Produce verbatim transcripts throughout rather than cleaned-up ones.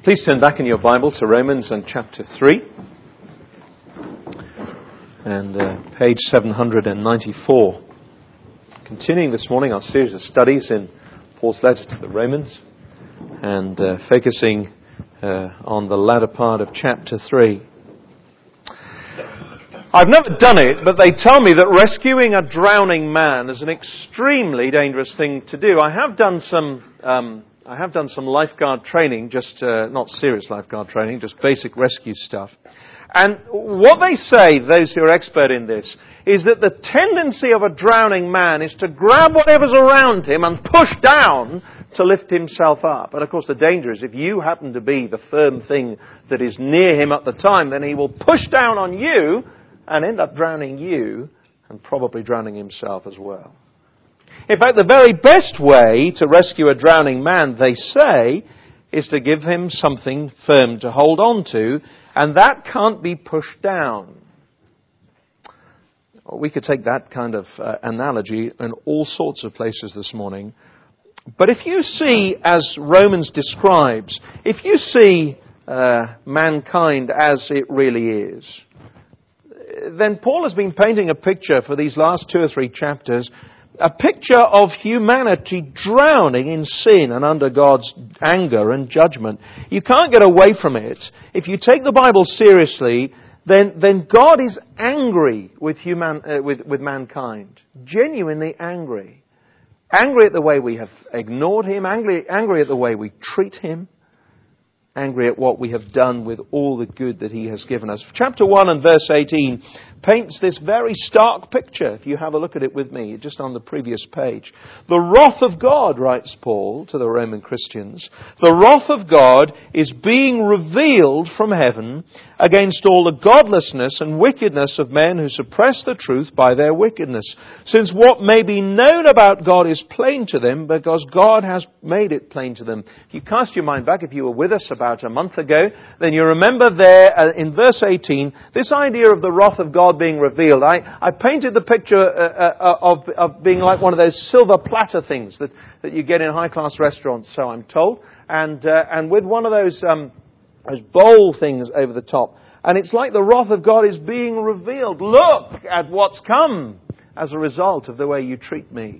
Please turn back in your Bible to Romans and chapter three and uh, page seven hundred ninety-four. Continuing this morning our series of studies in Paul's letter to the Romans and uh, focusing uh, on the latter part of chapter three. I've never done it, but they tell me that rescuing a drowning man is an extremely dangerous thing to do. I have done some... Um, I have done some lifeguard training, just uh, not serious lifeguard training, just basic rescue stuff. And what they say, those who are expert in this, is that the tendency of a drowning man is to grab whatever's around him and push down to lift himself up. And of course the danger is if you happen to be the firm thing that is near him at the time, then he will push down on you and end up drowning you and probably drowning himself as well. In fact, the very best way to rescue a drowning man, they say, is to give him something firm to hold on to, and that can't be pushed down. We could take that kind of uh, analogy in all sorts of places this morning. But if you see, as Romans describes, if you see uh, mankind as it really is, then Paul has been painting a picture for these last two or three chapters, a picture of humanity drowning in sin and under God's anger and judgment. You can't get away from it. If you take the Bible seriously, then then God is angry with human uh, with with mankind, genuinely angry, angry at the way we have ignored Him, angry angry at the way we treat Him, angry at what we have done with all the good that He has given us. Chapter one and verse eighteen paints this very stark picture, if you have a look at it with me, just on the previous page. The wrath of God, writes Paul to the Roman Christians, the wrath of God is being revealed from heaven against all the godlessness and wickedness of men who suppress the truth by their wickedness. Since what may be known about God is plain to them because God has made it plain to them. If you cast your mind back, if you were with us about a month ago, then you remember there uh, in verse eighteen, this idea of the wrath of God being revealed. I, I painted the picture uh, uh, of, of being like one of those silver platter things that, that you get in high-class restaurants, so I'm told, and uh, and with one of those, um, those bowl things over the top. And it's like the wrath of God is being revealed. Look at what's come as a result of the way you treat me.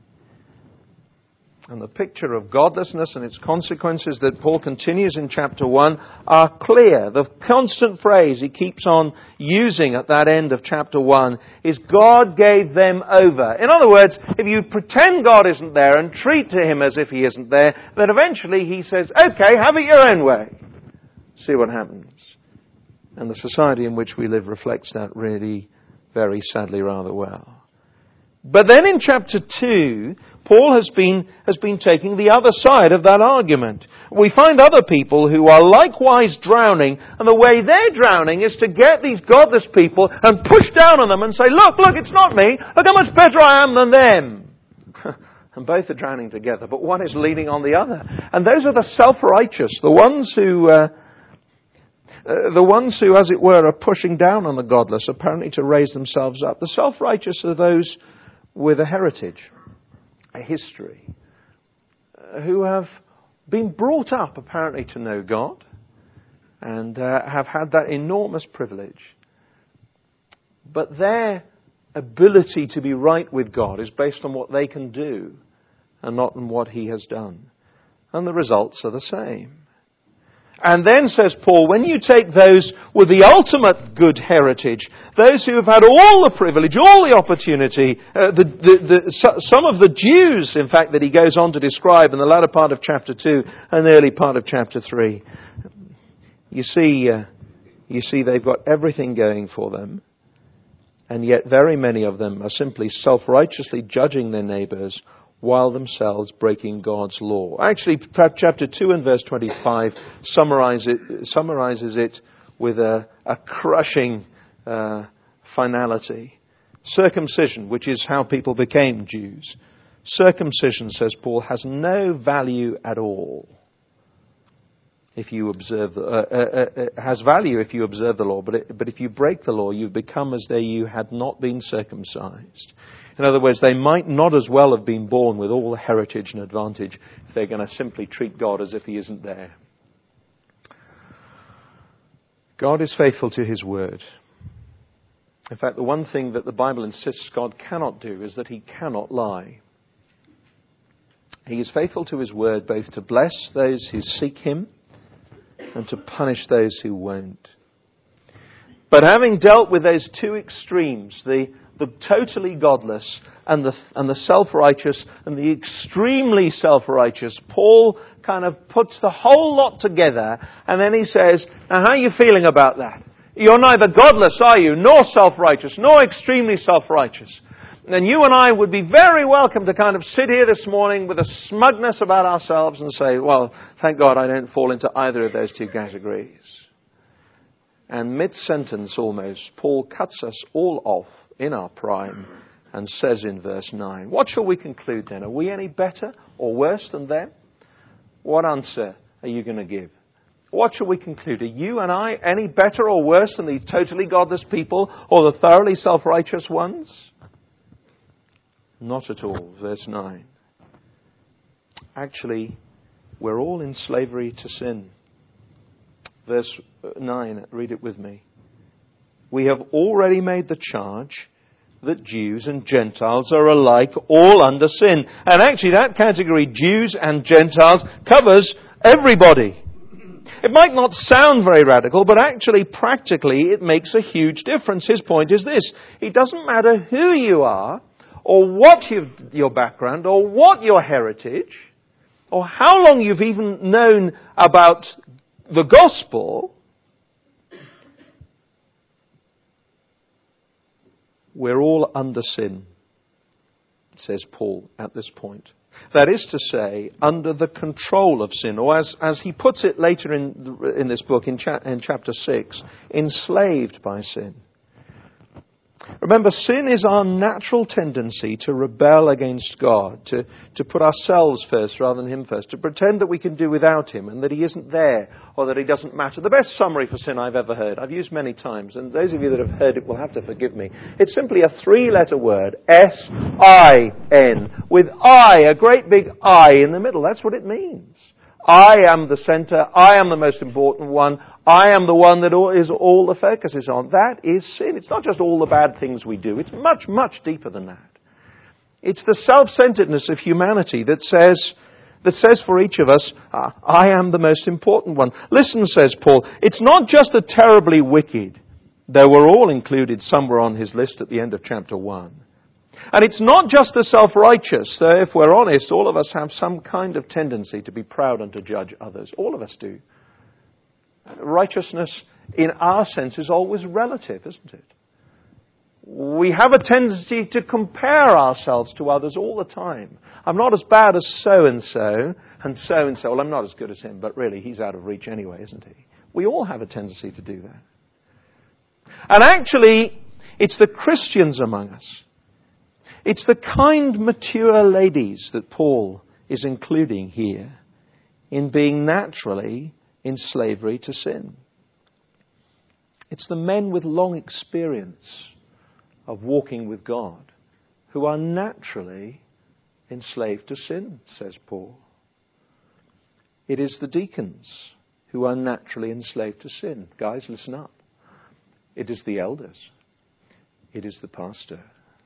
And the picture of godlessness and its consequences that Paul continues in chapter one are clear. The constant phrase he keeps on using at that end of chapter one is God gave them over. In other words, if you pretend God isn't there and treat to Him as if He isn't there, then eventually He says, okay, have it your own way. See what happens. And the society in which we live reflects that really, very sadly, rather well. But then in chapter two, Paul has been, has been taking the other side of that argument. We find other people who are likewise drowning, and the way they're drowning is to get these godless people and push down on them and say, look, look, it's not me. Look how much better I am than them. And both are drowning together, but one is leaning on the other. And those are the self-righteous, the ones who... Uh, Uh, the ones who, as it were, are pushing down on the godless, apparently to raise themselves up. The self-righteous are those with a heritage, a history, uh, who have been brought up, apparently, to know God, and uh, have had that enormous privilege. But their ability to be right with God is based on what they can do, and not on what He has done. And the results are the same. And then, says Paul, when you take those with the ultimate good heritage, those who have had all the privilege, all the opportunity, uh, the, the, the, some of the Jews, in fact, that he goes on to describe in the latter part of chapter two and the early part of chapter three, you see, uh, you see they've got everything going for them, and yet very many of them are simply self-righteously judging their neighbours while themselves breaking God's law. Actually, chapter two and verse twenty-five summarize it, summarizes it with a, a crushing uh, finality. Circumcision, which is how people became Jews. Circumcision, says Paul, has no value at all if you observe the, uh, uh, uh, has value if you observe the law, but it, but if you break the law, you become as though you had not been circumcised. In other words, they might not as well have been born with all the heritage and advantage if they're going to simply treat God as if He isn't there. God is faithful to his word. In fact, the one thing that the Bible insists God cannot do is that he cannot lie. He is faithful to his word both to bless those who seek him and to punish those who won't. But having dealt with those two extremes, the, the totally godless and the, and the self-righteous and the extremely self-righteous, Paul kind of puts the whole lot together, and then he says, now how are you feeling about that? You're neither godless, are you, nor self-righteous, nor extremely self-righteous. And you and I would be very welcome to kind of sit here this morning with a smugness about ourselves and say, well, thank God I don't fall into either of those two categories. And mid-sentence almost, Paul cuts us all off in our prime and says in verse nine, what shall we conclude then? Are we any better or worse than them? What answer are you going to give? What shall we conclude? Are you and I any better or worse than these totally godless people or the thoroughly self-righteous ones? Not at all. Verse nine. Actually, we're all in slavery to sin. Verse nine, read it with me. We have already made the charge that Jews and Gentiles are alike all under sin. And actually that category, Jews and Gentiles, covers everybody. It might not sound very radical, but actually practically it makes a huge difference. His point is this. It doesn't matter who you are, or what you've, your background, or what your heritage, or how long you've even known about the gospel, we're all under sin, says Paul at this point. That is to say, under the control of sin, or as, as he puts it later in, in this book, in, cha- in chapter six, enslaved by sin. Remember, sin is our natural tendency to rebel against God, to, to put ourselves first rather than him first, to pretend that we can do without him and that he isn't there or that he doesn't matter. The best summary for sin I've ever heard, I've used many times, and those of you that have heard it will have to forgive me. It's simply a three-letter word, S I N, with I, a great big I in the middle. That's what it means. I am the center. I am the most important one. I am the one that all, is all the focus is on. That is sin. It's not just all the bad things we do. It's much, much deeper than that. It's the self-centeredness of humanity that says, that says for each of us, uh, I am the most important one. Listen, says Paul, it's not just the terribly wicked, though we're all included somewhere on his list at the end of chapter one. And it's not just the self-righteous, though if we're honest, all of us have some kind of tendency to be proud and to judge others. All of us do. Righteousness, in our sense, is always relative, isn't it? We have a tendency to compare ourselves to others all the time. I'm not as bad as so-and-so, and so-and-so, well, I'm not as good as him, but really, he's out of reach anyway, isn't he? We all have a tendency to do that. And actually, it's the Christians among us. It's the kind, mature ladies that Paul is including here in being naturally in slavery to sin. It's the men with long experience of walking with God who are naturally enslaved to sin, says Paul. It is the deacons who are naturally enslaved to sin. Guys, listen up. It is the elders. It is the pastor.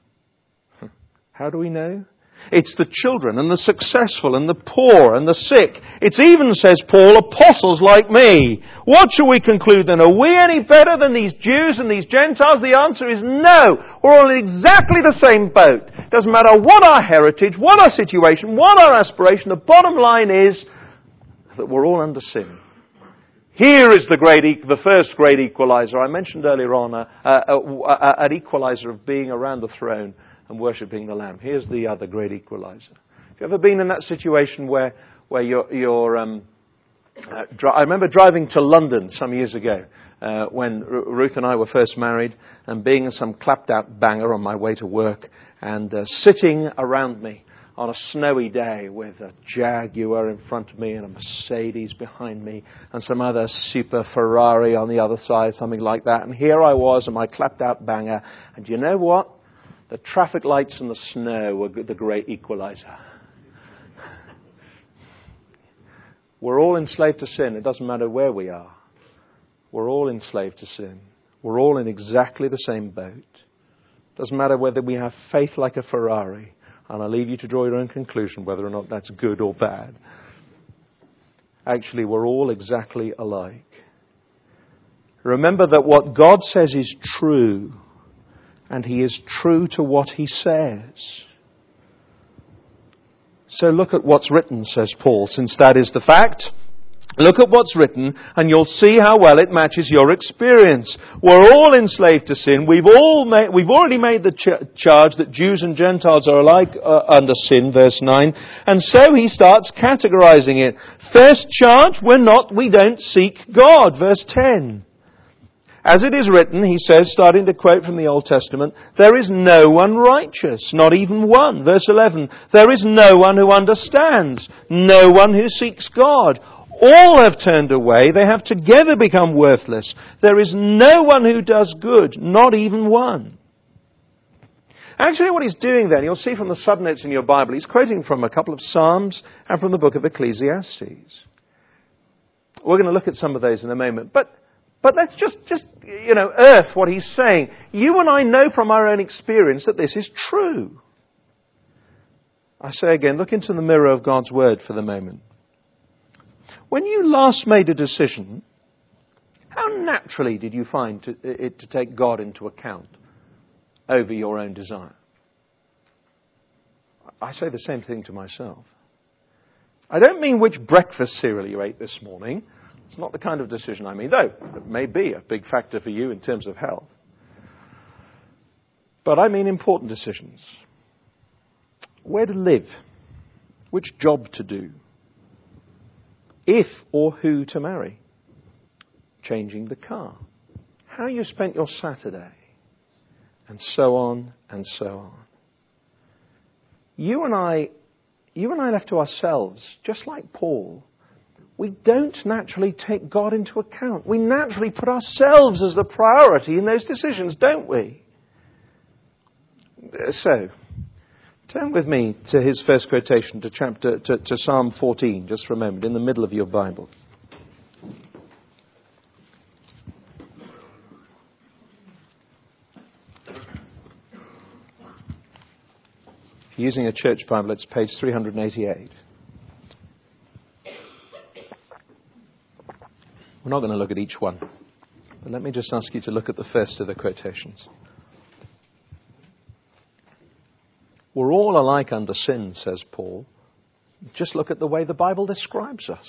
How do we know? It's the children and the successful and the poor and the sick. It's even, says Paul, apostles like me. What shall we conclude then? Are we any better than these Jews and these Gentiles? The answer is no. We're all in exactly the same boat. Doesn't matter what our heritage, what our situation, what our aspiration. The bottom line is that we're all under sin. Here is the great, the first great equalizer. I mentioned earlier on a, a, a, an equalizer of being around the throne and worshipping the Lamb. Here's the other great equalizer. Have you ever been in that situation where where you're, you're um, uh, dri- I remember driving to London some years ago uh, when R- Ruth and I were first married, and being in some clapped-out banger on my way to work, and uh, sitting around me on a snowy day with a Jaguar in front of me and a Mercedes behind me and some other super Ferrari on the other side, something like that. And here I was in my clapped-out banger, and you know what? The traffic lights and the snow were the great equalizer. We're all enslaved to sin. It doesn't matter where we are. We're all enslaved to sin. We're all in exactly the same boat. Doesn't matter whether we have faith like a Ferrari. And I'll leave you to draw your own conclusion whether or not that's good or bad. Actually, we're all exactly alike. Remember that what God says is true. And He is true to what He says. So look at what's written, says Paul, since that is the fact. Look at what's written and you'll see how well it matches your experience. We're all enslaved to sin. We've all made, we've already made the ch- charge that Jews and Gentiles are alike uh, under sin, verse nine. And so he starts categorizing it. First charge, we're not, we don't seek God, verse ten. As it is written, he says, starting to quote from the Old Testament, there is no one righteous, not even one. Verse eleven, there is no one who understands, no one who seeks God. All have turned away, they have together become worthless. There is no one who does good, not even one. Actually, what he's doing then, you'll see from the subnotes in your Bible, he's quoting from a couple of Psalms and from the book of Ecclesiastes. We're going to look at some of those in a moment. But But let's just, just, you know, earth what he's saying. You and I know from our own experience that this is true. I say again, look into the mirror of God's Word for the moment. When you last made a decision, how naturally did you find to, it to take God into account over your own desire? I say the same thing to myself. I don't mean which breakfast cereal you ate this morning. It's not the kind of decision I mean, though it may be a big factor for you in terms of health. But I mean important decisions. Where to live, which job to do, if or who to marry, changing the car, how you spent your Saturday, and so on and so on. You and I, you and I left to ourselves, just like Paul, we don't naturally take God into account. We naturally put ourselves as the priority in those decisions, don't we? So, turn with me to his first quotation, to chapter to, to Psalm fourteen, just for a moment, in the middle of your Bible. If you're using a church Bible, it's page three hundred eighty-eight. We're not going to look at each one, but let me just ask you to look at the first of the quotations. We're all alike under sin, says Paul. Just look at the way the Bible describes us.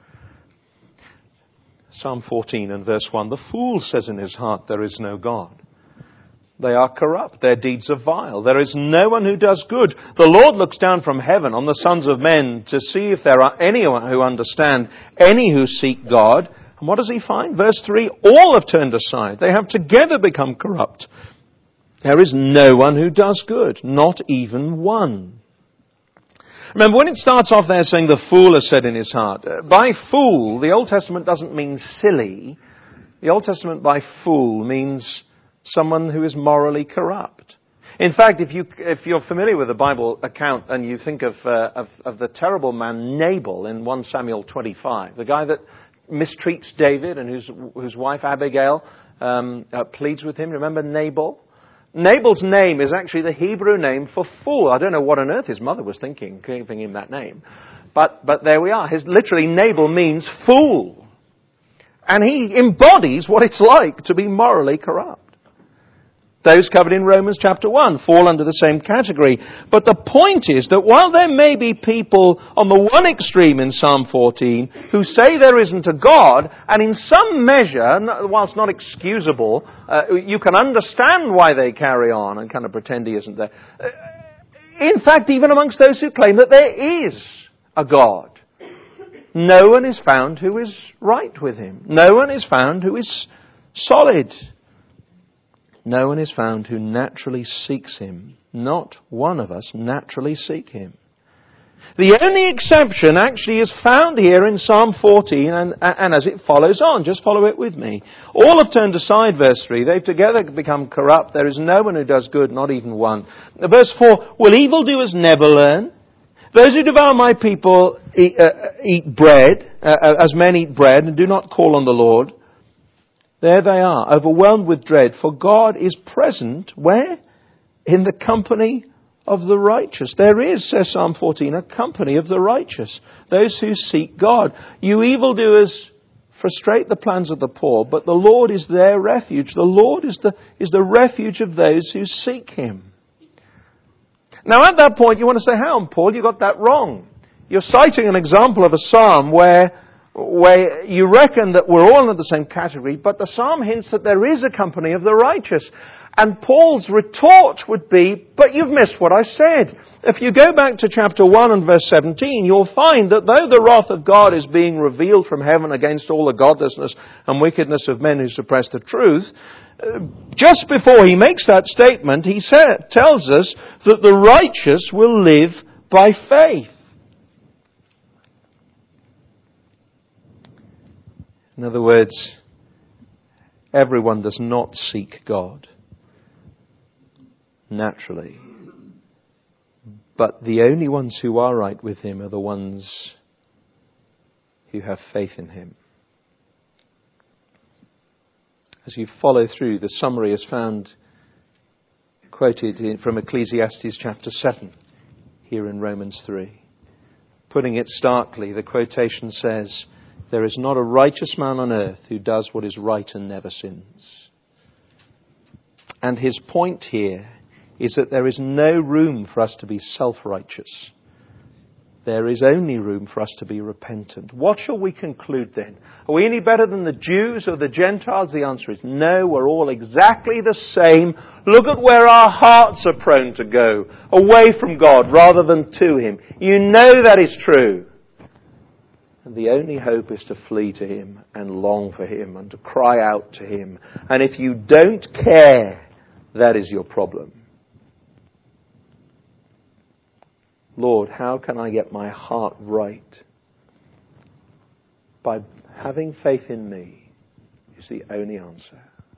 Psalm fourteen and verse one, the fool says in his heart, there is no God. They are corrupt, their deeds are vile. There is no one who does good. The Lord looks down from heaven on the sons of men to see if there are anyone who understand, any who seek God. And what does he find? Verse three, all have turned aside. They have together become corrupt. There is no one who does good, not even one. Remember, when it starts off there saying the fool has said in his heart, uh, by fool, the Old Testament doesn't mean silly. The Old Testament by fool means someone who is morally corrupt. In fact, if, you, if you're familiar with the Bible account and you think of, uh, of, of the terrible man Nabal in First Samuel twenty-five, the guy that mistreats David and whose, whose wife Abigail um, uh, pleads with him. Remember Nabal? Nabal's name is actually the Hebrew name for fool. I don't know what on earth his mother was thinking, giving him that name. But, but there we are. His, literally, Nabal means fool. And he embodies what it's like to be morally corrupt. Those covered in Romans chapter one fall under the same category. But the point is that while there may be people on the one extreme in Psalm fourteen who say there isn't a God, and in some measure, whilst not excusable, uh, you can understand why they carry on and kind of pretend he isn't there. In fact, even amongst those who claim that there is a God, no one is found who is right with him. No one is found who is solid. No one is found who naturally seeks him. Not one of us naturally seek him. The only exception actually is found here in Psalm fourteen, and, and as it follows on, just follow it with me. All have turned aside, verse three. They've together become corrupt. There is no one who does good, not even one. Verse four, will evildoers never learn? Those who devour my people eat, uh, eat bread, uh, as men eat bread, and do not call on the Lord. There they are, overwhelmed with dread, for God is present, where? In the company of the righteous. There is, says Psalm fourteen, a company of the righteous, those who seek God. You evildoers frustrate the plans of the poor, but the Lord is their refuge. The Lord is the, is the refuge of those who seek Him. Now at that point you want to say, hang on, Paul, you got that wrong. You're citing an example of a psalm where, where you reckon that we're all in the same category, but the psalm hints that there is a company of the righteous. And Paul's retort would be, but you've missed what I said. If you go back to chapter one and verse seventeen, you'll find that though the wrath of God is being revealed from heaven against all the godlessness and wickedness of men who suppress the truth, just before he makes that statement, he sa- tells us that the righteous will live by faith. In other words, everyone does not seek God naturally. But the only ones who are right with Him are the ones who have faith in Him. As you follow through, the summary is found quoted in, from Ecclesiastes chapter seven, here in Romans three. Putting it starkly, the quotation says, "There is not a righteous man on earth who does what is right and never sins." And his point here is that there is no room for us to be self-righteous. There is only room for us to be repentant. What shall we conclude then? Are we any better than the Jews or the Gentiles? The answer is no, we're all exactly the same. Look at where our hearts are prone to go, away from God rather than to Him. You know that is true. And the only hope is to flee to Him and long for Him and to cry out to Him. And if you don't care, that is your problem. Lord, how can I get my heart right? By having faith in me is the only answer.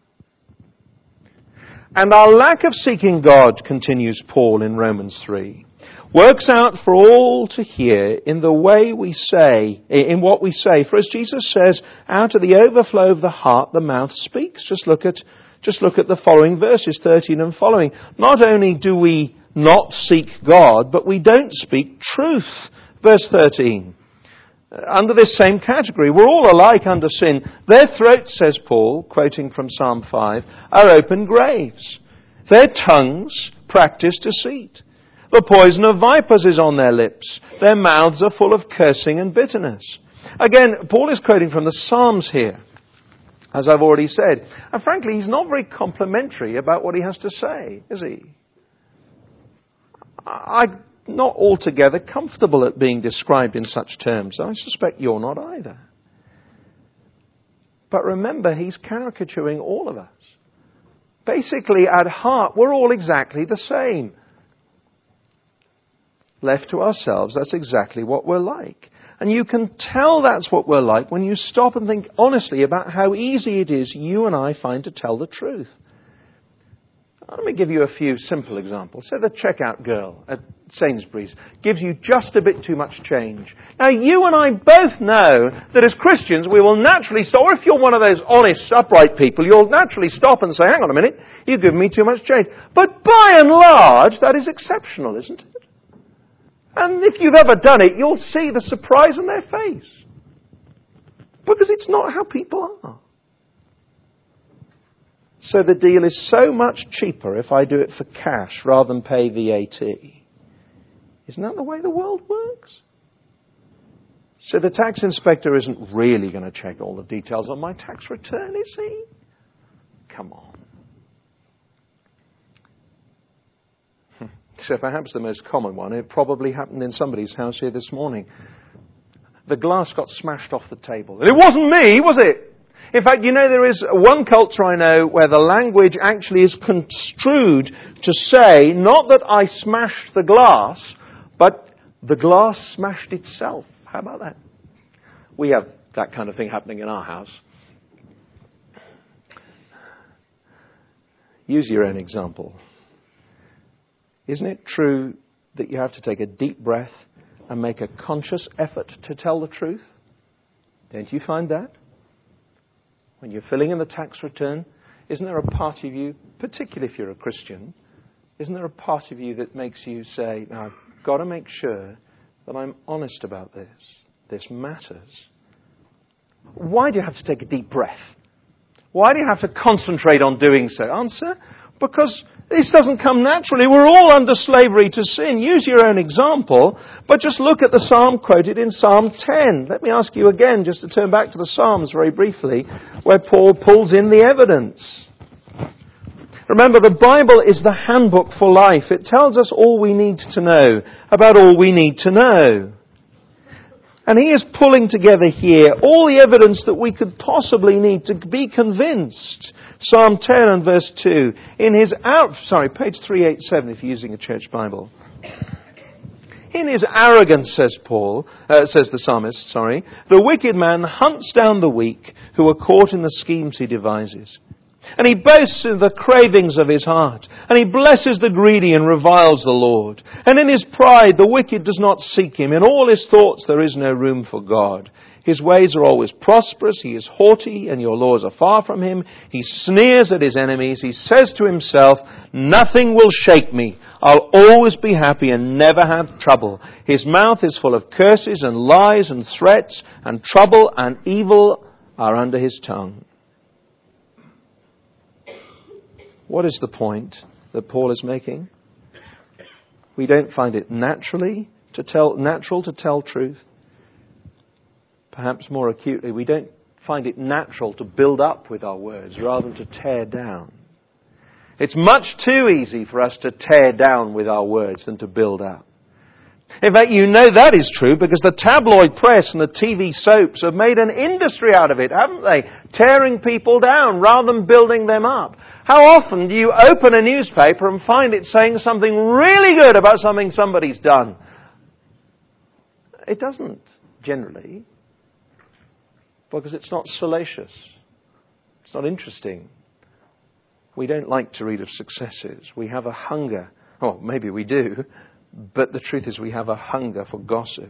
And our lack of seeking God, continues Paul in Romans three, works out for all to hear in the way we say, in what we say. For as Jesus says, out of the overflow of the heart, the mouth speaks. Just look at, just look at the following verses, thirteen and following. Not only do we not seek God, but we don't speak truth. Verse thirteen. Under this same category, we're all alike under sin. Their throats, says Paul, quoting from Psalm five, are open graves. Their tongues practice deceit. The poison of vipers is on their lips. Their mouths are full of cursing and bitterness. Again, Paul is quoting from the Psalms here, as I've already said. And frankly, he's not very complimentary about what he has to say, is he? I'm not altogether comfortable at being described in such terms. I suspect you're not either. But remember, he's caricaturing all of us. Basically, at heart, we're all exactly the same. Left to ourselves, that's exactly what we're like. And you can tell that's what we're like when you stop and think honestly about how easy it is you and I find to tell the truth. Let me give you a few simple examples. Say the checkout girl at Sainsbury's gives you just a bit too much change. Now, you and I both know that as Christians, we will naturally stop, or if you're one of those honest, upright people, you'll naturally stop and say, hang on a minute, you've given me too much change. But by and large, that is exceptional, isn't it? And if you've ever done it, you'll see the surprise on their face. Because it's not how people are. So the deal is so much cheaper if I do it for cash rather than pay V A T. Isn't that the way the world works? So the tax inspector isn't really going to check all the details on my tax return, is he? Come on. So perhaps the most common one, it probably happened in somebody's house here this morning. The glass got smashed off the table. And it wasn't me, was it? In fact, you know, there is one culture I know where the language actually is construed to say, not that I smashed the glass, but the glass smashed itself. How about that? We have that kind of thing happening in our house. Use your own example. Isn't it true that you have to take a deep breath and make a conscious effort to tell the truth? Don't you find that? when you're filling in the tax return, isn't there a part of you, particularly if you're a Christian, isn't there a part of you that makes you say, now I've got to make sure that I'm honest about this. This matters. Why do you have to take a deep breath? Why do you have to concentrate on doing so? Answer, because this doesn't come naturally. We're all under slavery to sin. Use your own example, but just look at the psalm quoted in Psalm ten. Let me ask you again, just to turn back to the Psalms very briefly, where Paul pulls in the evidence. Remember, the Bible is the handbook for life. It tells us all we need to know about all we need to know. And he is pulling together here all the evidence that we could possibly need to be convinced. Psalm ten and verse two. In his out, sorry, page three eighty-seven if you're using a church Bible. In his arrogance, says Paul, uh, says the psalmist, sorry, the wicked man hunts down the weak who are caught in the schemes he devises. And he boasts in the cravings of his heart. And he blesses the greedy and reviles the Lord. And in his pride the wicked does not seek him. In all his thoughts there is no room for God. His ways are always prosperous. He is haughty and your laws are far from him. He sneers at his enemies. He says to himself, nothing will shake me. I'll always be happy and never have trouble. His mouth is full of curses and lies and threats, and trouble and evil are under his tongue. What is the point that Paul is making? We don't find it naturally to tell, natural to tell truth. Perhaps more acutely, we don't find it natural to build up with our words rather than to tear down. It's much too easy for us to tear down with our words than to build up. In fact, you know that is true because the tabloid press and the T V soaps have made an industry out of it, haven't they? Tearing people down rather than building them up. How often do you open a newspaper and find it saying something really good about something somebody's done? It doesn't, generally, because it's not salacious. It's not interesting. We don't like to read of successes. We have a hunger. Oh, maybe we do. But the truth is we have a hunger for gossip.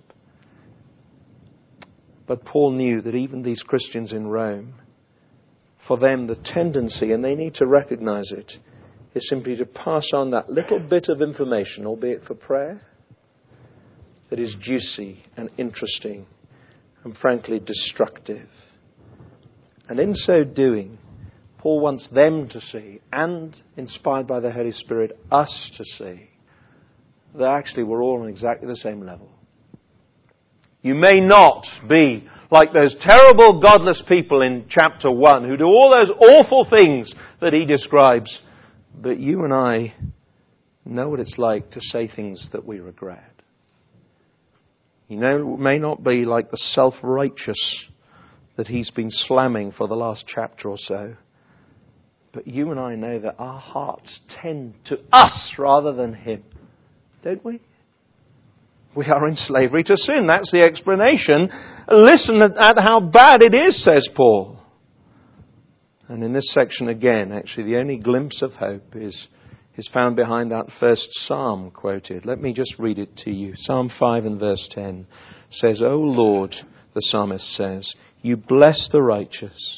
But Paul knew that even these Christians in Rome, for them the tendency, and they need to recognize it, is simply to pass on that little bit of information, albeit for prayer, that is juicy and interesting and frankly destructive. And in so doing, Paul wants them to see, and inspired by the Holy Spirit, us to see, that actually we're all on exactly the same level. You may not be like those terrible godless people in chapter one who do all those awful things that he describes, but you and I know what it's like to say things that we regret. You know, it may not be like the self-righteous that he's been slamming for the last chapter or so, but you and I know that our hearts tend to us rather than him. Don't we? We are in slavery to sin. That's the explanation. Listen at how bad it is, says Paul. And in this section again, actually, the only glimpse of hope is, is found behind that first psalm quoted. Let me just read it to you. Psalm five and verse ten says, O Lord, the psalmist says, you bless the righteous,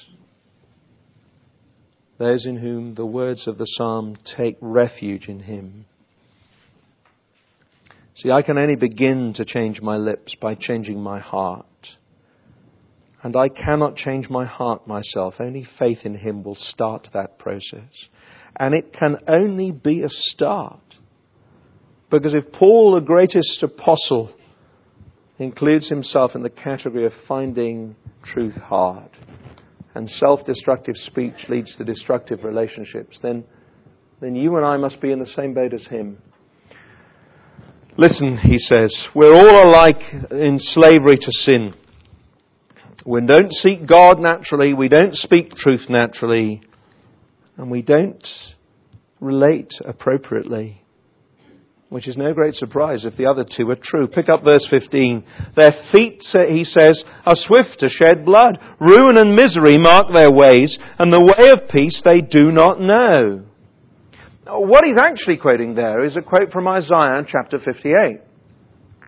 those in whom the words of the psalm take refuge in him. See, I can only begin to change my lips by changing my heart. And I cannot change my heart myself. Only faith in him will start that process. And it can only be a start. Because if Paul, the greatest apostle, includes himself in the category of finding truth hard, and self-destructive speech leads to destructive relationships, then, then you and I must be in the same boat as him. Listen, he says, we're all alike in slavery to sin. We don't seek God naturally, we don't speak truth naturally, and we don't relate appropriately. Which is no great surprise if the other two are true. Pick up verse fifteen. Their feet, he says, are swift to shed blood. Ruin and misery mark their ways, and the way of peace they do not know. What he's actually quoting there is a quote from Isaiah chapter fifty-eight.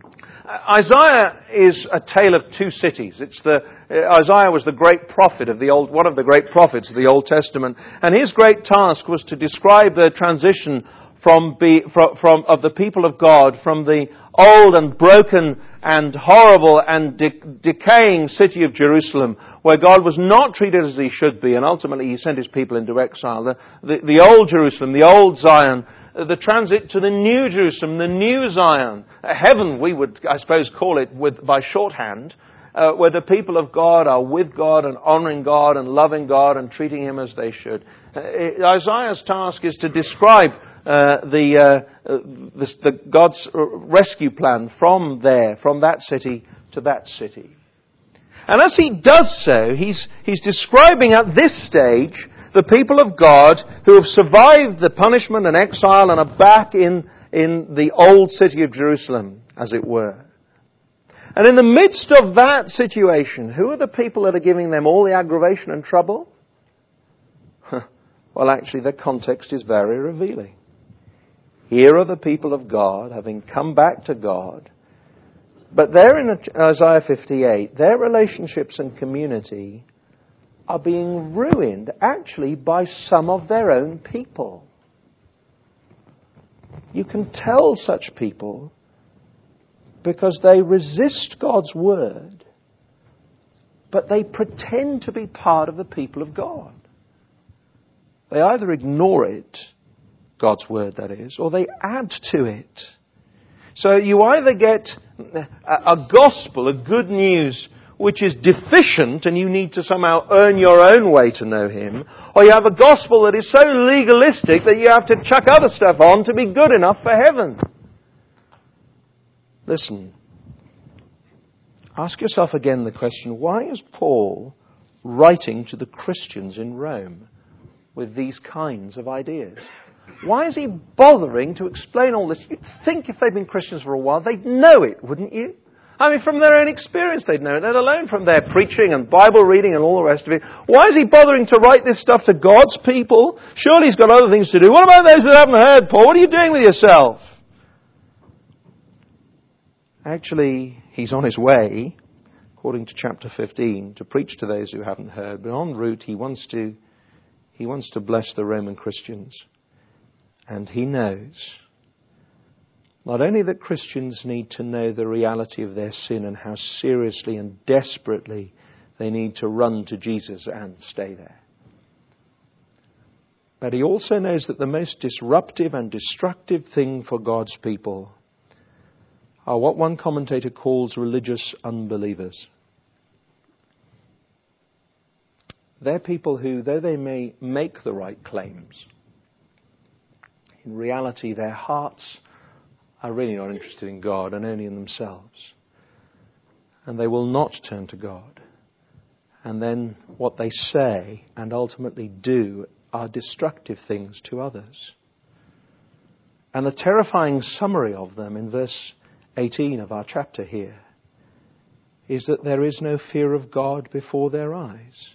Isaiah is a tale of two cities. It's the Isaiah was the great prophet of the old, one of the great prophets of the Old Testament, and his great task was to describe the transition from, be, from, from of the people of God from the old and broken and horrible and de- decaying city of Jerusalem, where God was not treated as He should be, and ultimately He sent His people into exile. The, the, the old Jerusalem, the old Zion. The transit to the new Jerusalem, the new Zion, heaven we would, I suppose, call it with, by shorthand, uh, where the people of God are with God and honouring God and loving God and treating Him as they should. Uh, Isaiah's task is to describe uh, the, uh, the, the God's rescue plan from there, from that city to that city. And as he does so, he's, he's describing at this stage the people of God who have survived the punishment and exile and are back in, in the old city of Jerusalem, as it were. And in the midst of that situation, who are the people that are giving them all the aggravation and trouble? Well, actually, the context is very revealing. Here are the people of God, having come back to God. But there in Isaiah fifty-eight, their relationships and community are being ruined, actually, by some of their own people. You can tell such people because they resist God's word, but they pretend to be part of the people of God. They either ignore it, God's word that is, or they add to it. So you either get a, a gospel, a good news, which is deficient and you need to somehow earn your own way to know Him, or you have a gospel that is so legalistic that you have to chuck other stuff on to be good enough for heaven. Listen, ask yourself again the question, why is Paul writing to the Christians in Rome with these kinds of ideas? Why is he bothering to explain all this? You'd think if they'd been Christians for a while, they'd know it, wouldn't you? I mean, from their own experience they'd know it, let alone from their preaching and Bible reading and all the rest of it. Why is he bothering to write this stuff to God's people? Surely he's got other things to do. What about those that haven't heard, Paul? What are you doing with yourself? Actually, he's on his way, according to chapter fifteen, to preach to those who haven't heard. But en route, he wants to, he wants to bless the Roman Christians. And he knows not only that Christians need to know the reality of their sin and how seriously and desperately they need to run to Jesus and stay there, but he also knows that the most disruptive and destructive thing for God's people are what one commentator calls religious unbelievers. They're people who, though they may make the right claims, in reality their hearts are really not interested in God and only in themselves. And they will not turn to God. And then what they say and ultimately do are destructive things to others. And the terrifying summary of them in verse eighteen of our chapter here is that there is no fear of God before their eyes.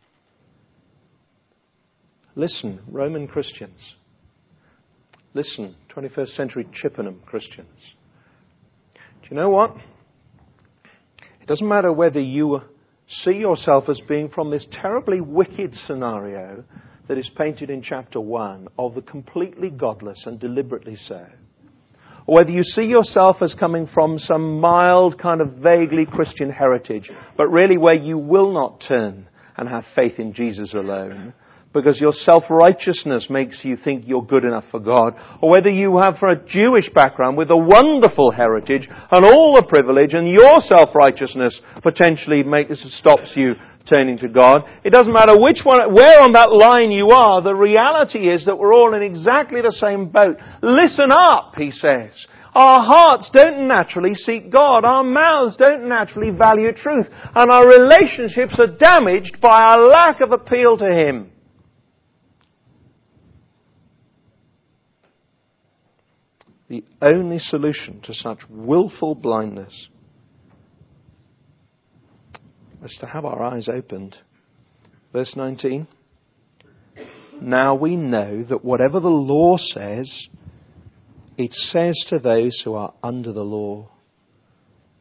Listen, Roman Christians. Listen, twenty-first century Chippenham Christians. Do you know what? It doesn't matter whether you see yourself as being from this terribly wicked scenario that is painted in chapter one of the completely godless and deliberately so, or whether you see yourself as coming from some mild kind of vaguely Christian heritage, but really where you will not turn and have faith in Jesus alone, because your self-righteousness makes you think you're good enough for God, or whether you have a Jewish background with a wonderful heritage and all the privilege, and your self-righteousness potentially makes, stops you turning to God. It doesn't matter which one, where on that line you are, the reality is that we're all in exactly the same boat. Listen up, he says. Our hearts don't naturally seek God. Our mouths don't naturally value truth. And our relationships are damaged by our lack of appeal to Him. The only solution to such willful blindness is to have our eyes opened. Verse nineteen. Now we know that whatever the law says, it says to those who are under the law,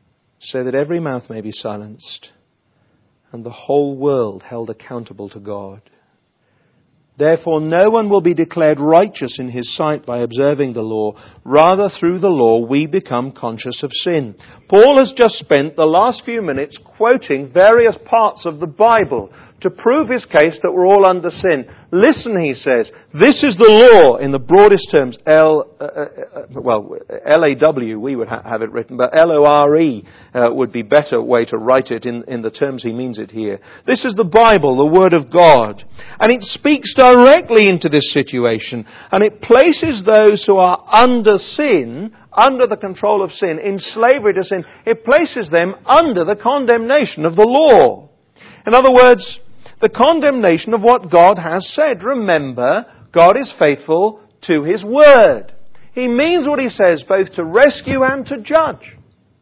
so that every mouth may be silenced and the whole world held accountable to God. Therefore, no one will be declared righteous in his sight by observing the law. Rather, through the law, we become conscious of sin. Paul has just spent the last few minutes quoting various parts of the Bible to prove his case that we're all under sin. Listen, he says, this is the law in the broadest terms. L, uh, uh, well, L A W, we would ha- have it written, but L O R E uh, would be a better way to write it in, in the terms he means it here. This is the Bible, the Word of God. And it speaks directly into this situation. And it places those who are under sin, under the control of sin, in slavery to sin, it places them under the condemnation of the law. In other words, the condemnation of what God has said. Remember, God is faithful to His Word. He means what He says, both to rescue and to judge.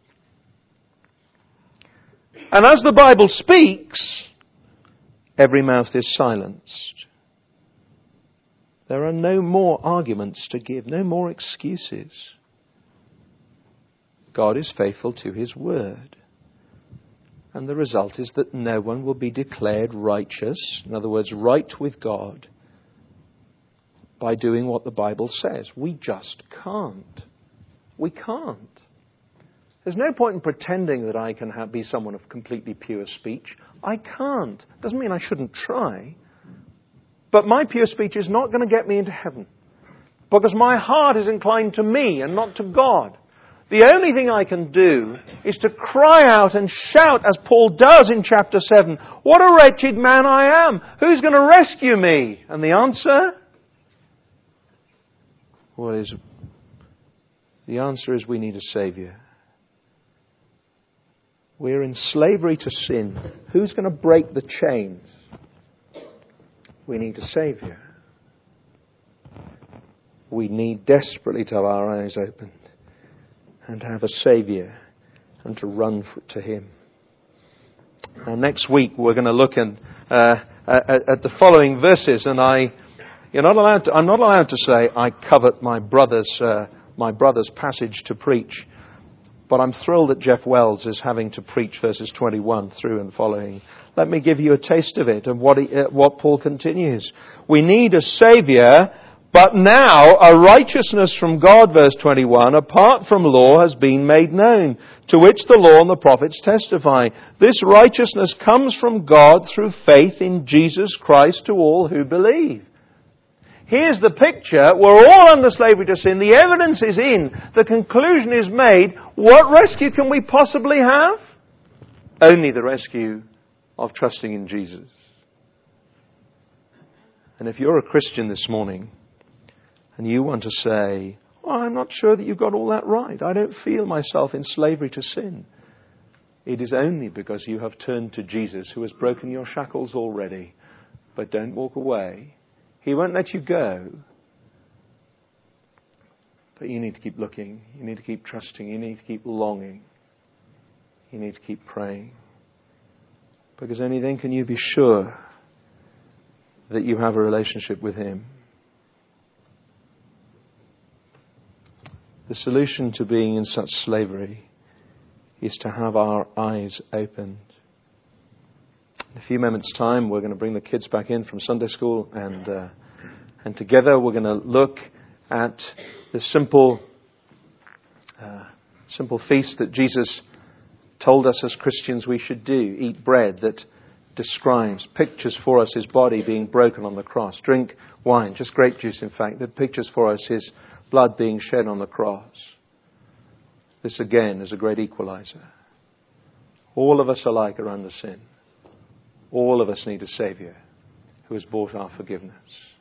And as the Bible speaks, every mouth is silenced. There are no more arguments to give, no more excuses. God is faithful to His Word. And the result is that no one will be declared righteous, in other words, right with God, by doing what the Bible says. We just can't. We can't. There's no point in pretending that I can have, be someone of completely pure speech. I can't. Doesn't mean I shouldn't try. But my pure speech is not going to get me into heaven, because my heart is inclined to me and not to God. The only thing I can do is to cry out and shout, as Paul does in chapter seven, what a wretched man I am! Who's going to rescue me? And the answer? Well, is, the answer is we need a Saviour. We're in slavery to sin. Who's going to break the chains? We need a Saviour. We need desperately to have our eyes opened and to have a Saviour and to run for, to Him. Now, next week we're going to look in, uh, at, at the following verses, and I, you're not allowed to, I'm not allowed to say I covet my brother's uh, my brother's passage to preach, but I'm thrilled that Jeff Wells is having to preach verses twenty-one through and following. Let me give you a taste of it and what he, uh, what Paul continues. We need a Saviour. But now a righteousness from God, verse twenty-one, apart from law has been made known, to which the law and the prophets testify. This righteousness comes from God through faith in Jesus Christ to all who believe. Here's the picture. We're all under slavery to sin. The evidence is in. The conclusion is made. What rescue can we possibly have? Only the rescue of trusting in Jesus. And if you're a Christian this morning, and you want to say, oh, I'm not sure that you've got all that right. I don't feel myself in slavery to sin. It is only because you have turned to Jesus, who has broken your shackles already. But don't walk away. He won't let you go. But you need to keep looking. You need to keep trusting. You need to keep longing. You need to keep praying. Because only then can you be sure that you have a relationship with Him. The solution to being in such slavery is to have our eyes opened. In a few moments' time, we're going to bring the kids back in from Sunday school, and uh, and together we're going to look at the simple, uh, simple feast that Jesus told us as Christians we should do. Eat bread that describes, pictures for us His body being broken on the cross. Drink wine, just grape juice in fact, that pictures for us His blood being shed on the cross. This again is a great equalizer. All of us alike are under sin. All of us need a Saviour who has bought our forgiveness.